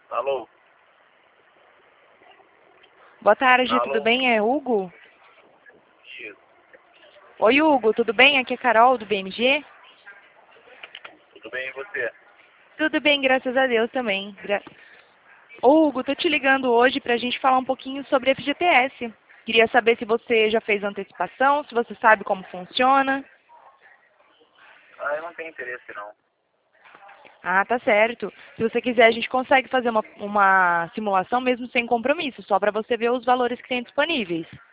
Alô? Boa tarde, Alô? tudo bem? É Hugo? Isso. Oi, Hugo, tudo bem? Aqui é Carol, do BMG. Tudo bem e você? Tudo bem, graças a Deus também. Ô, Hugo, tô te ligando hoje pra gente falar um pouquinho sobre FGTS. Queria saber se você já fez antecipação, se você sabe como funciona. Ah, eu não tenho interesse não. Ah, tá certo. Se você quiser, a gente consegue fazer uma simulação mesmo sem compromisso, só para você ver os valores que tem disponíveis.